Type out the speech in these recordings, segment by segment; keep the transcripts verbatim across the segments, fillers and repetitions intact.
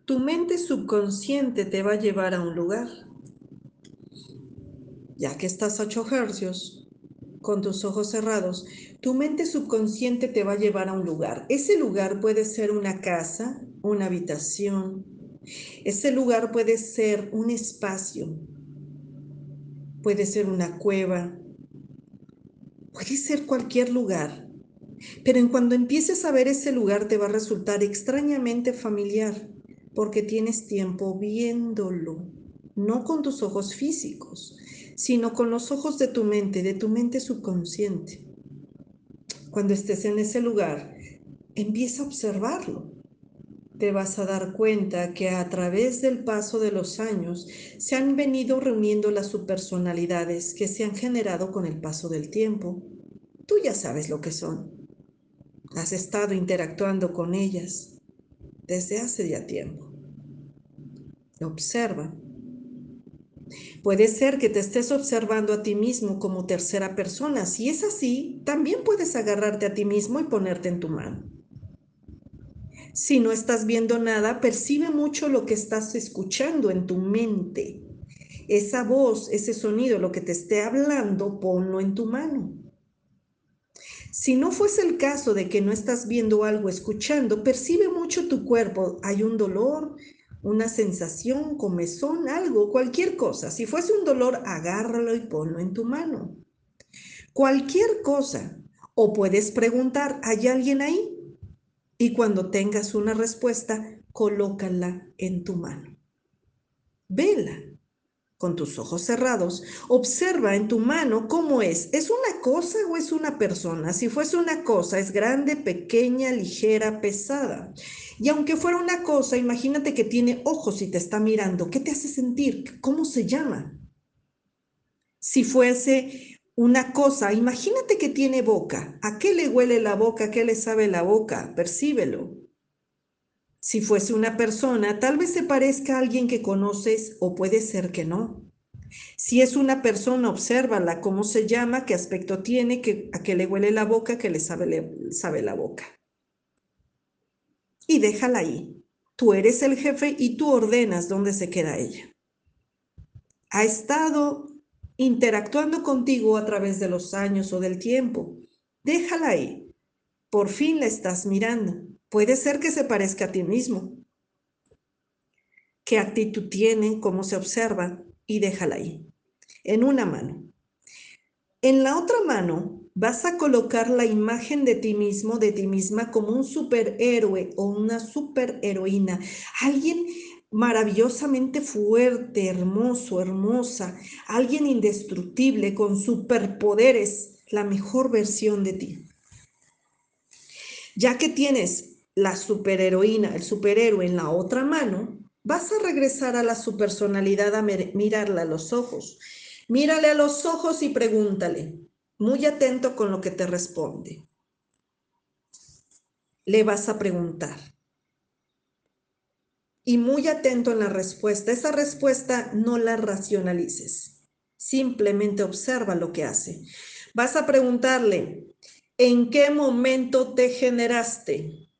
Tu mente subconsciente te va a llevar a un lugar. Ya que estás a ocho hercios, con tus ojos cerrados, tu mente subconsciente te va a llevar a un lugar. Ese lugar puede ser una casa, una habitación. Ese lugar puede ser un espacio. Puede ser una cueva. Puede ser cualquier lugar. Pero en cuando empieces a ver ese lugar te va a resultar extrañamente familiar, porque tienes tiempo viéndolo, no con tus ojos físicos, sino con los ojos de tu mente, de tu mente subconsciente. Cuando estés en ese lugar, empieza a observarlo. Te vas a dar cuenta que a través del paso de los años se han venido reuniendo las subpersonalidades que se han generado con el paso del tiempo. Tú ya sabes lo que son. Has estado interactuando con ellas desde hace ya tiempo. Observa. Puede ser que te estés observando a ti mismo como tercera persona. Si es así, también puedes agarrarte a ti mismo y ponerte en tu mano. Si no estás viendo nada, percibe mucho lo que estás escuchando en tu mente. Esa voz, ese sonido, lo que te esté hablando, ponlo en tu mano. Si no fuese el caso de que no estás viendo algo, escuchando, percibe mucho tu cuerpo. Hay un dolor, una sensación, comezón, algo, cualquier cosa. Si fuese un dolor, agárralo y ponlo en tu mano. Cualquier cosa. O puedes preguntar, ¿hay alguien ahí? Y cuando tengas una respuesta, colócala en tu mano. Vela. Con tus ojos cerrados, observa en tu mano cómo es. ¿Es una cosa o es una persona? Si fuese una cosa, es grande, pequeña, ligera, pesada. Y aunque fuera una cosa, imagínate que tiene ojos y te está mirando. ¿Qué te hace sentir? ¿Cómo se llama? Si fuese una cosa, imagínate que tiene boca. ¿A qué le huele la boca? ¿A qué le sabe la boca? Percíbelo. Si fuese una persona, tal vez se parezca a alguien que conoces o puede ser que no. Si es una persona, obsérvala, cómo se llama, qué aspecto tiene, qué, a qué le huele la boca, qué le sabe, le sabe la boca. Y déjala ahí. Tú eres el jefe y tú ordenas dónde se queda ella. Ha estado interactuando contigo a través de los años o del tiempo. Déjala ahí. Por fin la estás mirando. Puede ser que se parezca a ti mismo. ¿Qué actitud tiene? ¿Cómo se observa? Y déjala ahí. En una mano. En la otra mano vas a colocar la imagen de ti mismo, de ti misma, como un superhéroe o una superheroína. Alguien maravillosamente fuerte, hermoso, hermosa. Alguien indestructible, con superpoderes, la mejor versión de ti. Ya que tienes la superheroína, el superhéroe en la otra mano, vas a regresar a la su personalidad a mirarla a los ojos. Mírale a los ojos y pregúntale, muy atento con lo que te responde. Le vas a preguntar. Y muy atento en la respuesta. Esa respuesta no la racionalices. Simplemente observa lo que hace. Vas a preguntarle, ¿en qué momento te generaste?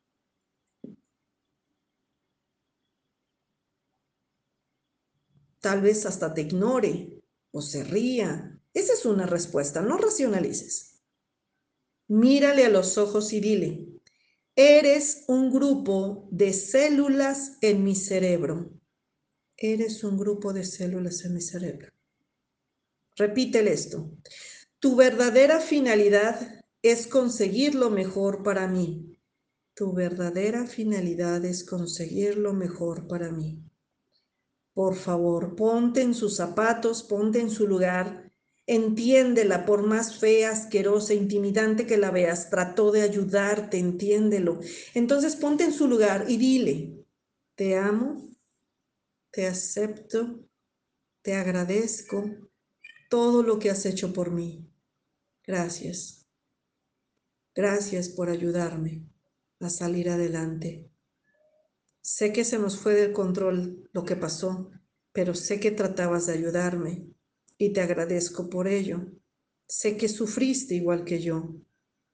Tal vez hasta te ignore o se ría. Esa es una respuesta, no racionalices. Mírale a los ojos y dile, eres un grupo de células en mi cerebro. Eres un grupo de células en mi cerebro. Repítele esto. Tu verdadera finalidad es conseguir lo mejor para mí. Tu verdadera finalidad es conseguir lo mejor para mí. Por favor, ponte en sus zapatos, ponte en su lugar, entiéndela, por más fea, asquerosa, intimidante que la veas, trató de ayudarte, entiéndelo. Entonces ponte en su lugar y dile, te amo, te acepto, te agradezco todo lo que has hecho por mí. Gracias. Gracias por ayudarme a salir adelante. Sé que se nos fue del control lo que pasó, pero sé que tratabas de ayudarme y te agradezco por ello. Sé que sufriste igual que yo,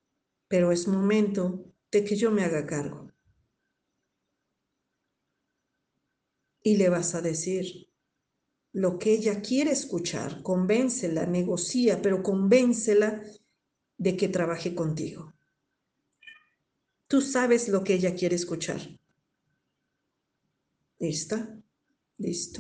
pero es momento de que yo me haga cargo. y le vas a decir lo que ella quiere escuchar. Convéncela, negocia, pero convéncela de que trabaje contigo. Tú sabes lo que ella quiere escuchar. ¿Lista? ¿Listo?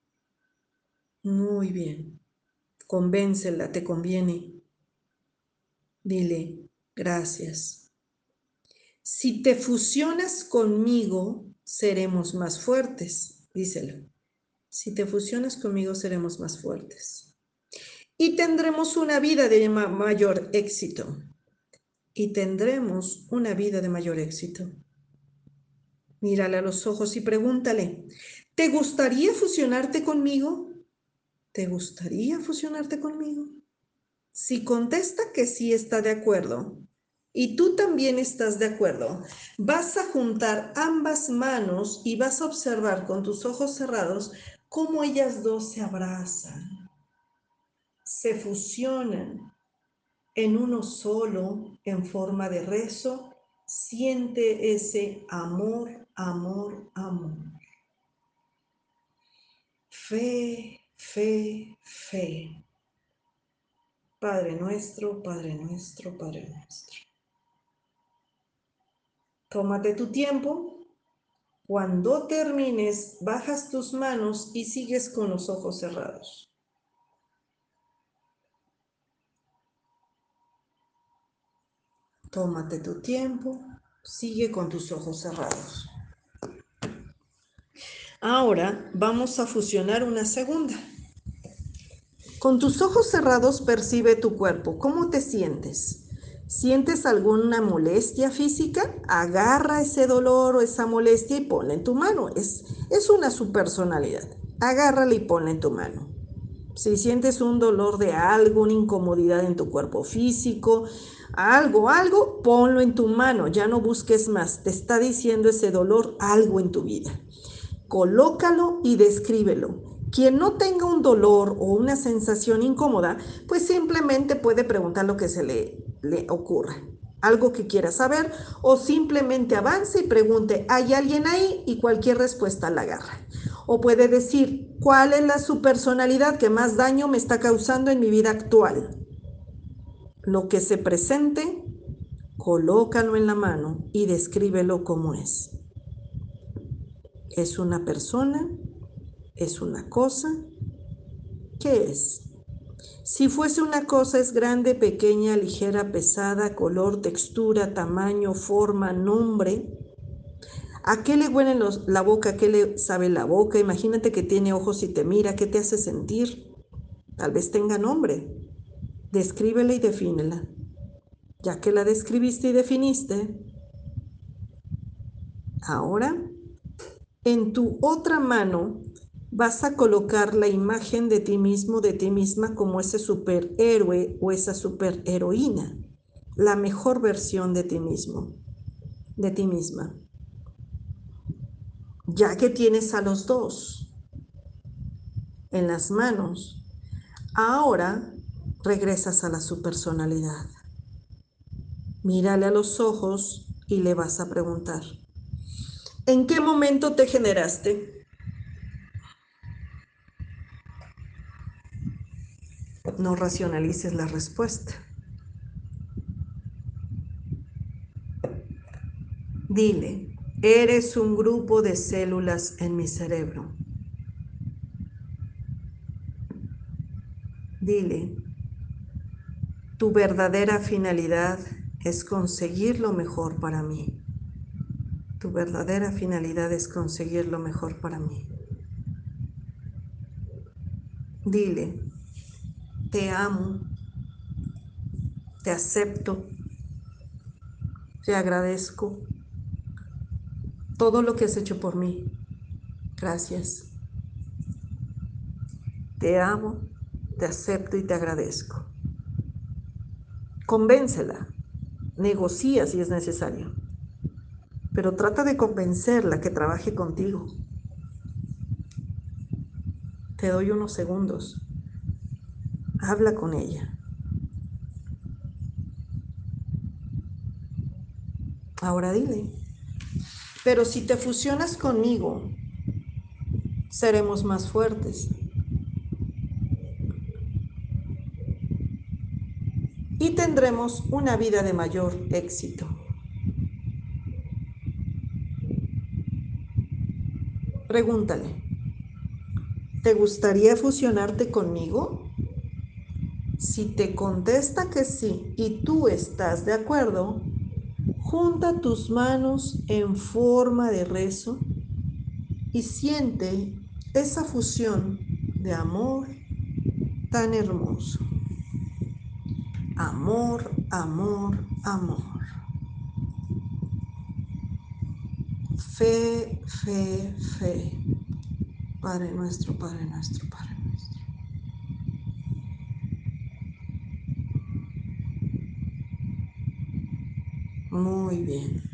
Muy bien. Convéncela, te conviene. Dile, gracias. Si te fusionas conmigo, seremos más fuertes. Díselo. Si te fusionas conmigo, seremos más fuertes. Y tendremos una vida de ma- mayor éxito. Y tendremos una vida de mayor éxito. Mírale a los ojos y pregúntale, ¿te gustaría fusionarte conmigo? ¿Te gustaría fusionarte conmigo? Si contesta que sí está de acuerdo y tú también estás de acuerdo, vas a juntar ambas manos y vas a observar con tus ojos cerrados cómo ellas dos se abrazan, se fusionan en uno solo en forma de rezo. Siente ese amor, amor, amor. Fe, fe, fe. Padre nuestro, Padre nuestro, Padre nuestro. Tómate tu tiempo. Cuando termines, bajas tus manos y sigues con los ojos cerrados. Tómate tu tiempo. Sigue con tus ojos cerrados. Ahora vamos a fusionar una segunda. Con tus ojos cerrados percibe tu cuerpo. ¿Cómo te sientes? ¿Sientes alguna molestia física? Agarra ese dolor o esa molestia y ponla en tu mano. Es, es una subpersonalidad. Agárrala y ponla en tu mano. Si sientes un dolor de algo, una incomodidad en tu cuerpo físico, algo, algo, ponlo en tu mano. Ya no busques más. Te está diciendo ese dolor algo en tu vida. Colócalo y descríbelo. Quien no tenga un dolor o una sensación incómoda, pues simplemente puede preguntar lo que se le, le ocurra, algo que quiera saber, o simplemente avance y pregunte, ¿hay alguien ahí? Y cualquier respuesta la agarra. O puede decir, ¿cuál es la su personalidad que más daño me está causando en mi vida actual? Lo que se presente, colócalo en la mano y descríbelo como es. ¿Es una persona? ¿Es una cosa? ¿Qué es? Si fuese una cosa, es grande, pequeña, ligera, pesada, color, textura, tamaño, forma, nombre. ¿A qué le huele los, la boca? ¿A qué le sabe la boca? Imagínate que tiene ojos y te mira. ¿Qué te hace sentir? Tal vez tenga nombre. Descríbela y defínela. Ya que la describiste y definiste, ahora en tu otra mano vas a colocar la imagen de ti mismo, de ti misma, como ese superhéroe o esa superheroína, la mejor versión de ti mismo, de ti misma. Ya que tienes a los dos en las manos, ahora regresas a la su personalidad. Mírale a los ojos y le vas a preguntar, ¿en qué momento te generaste? No racionalices la respuesta. Dile, eres un grupo de células en mi cerebro. Dile, tu verdadera finalidad es conseguir lo mejor para mí. Tu verdadera finalidad es conseguir lo mejor para mí. Dile, te amo, te acepto, te agradezco todo lo que has hecho por mí. Gracias. Te amo, te acepto y te agradezco. Convéncela, negocia si es necesario, pero trata de convencerla que trabaje contigo. Te doy unos segundos. Habla con ella. Ahora dile, pero si te fusionas conmigo, seremos más fuertes y tendremos una vida de mayor éxito. Pregúntale, ¿te gustaría fusionarte conmigo? Si te contesta que sí y tú estás de acuerdo, junta tus manos en forma de rezo y siente esa fusión de amor tan hermoso. Amor, amor, amor. Fe, fe, fe. Padre nuestro, Padre nuestro, Padre nuestro. Muy bien.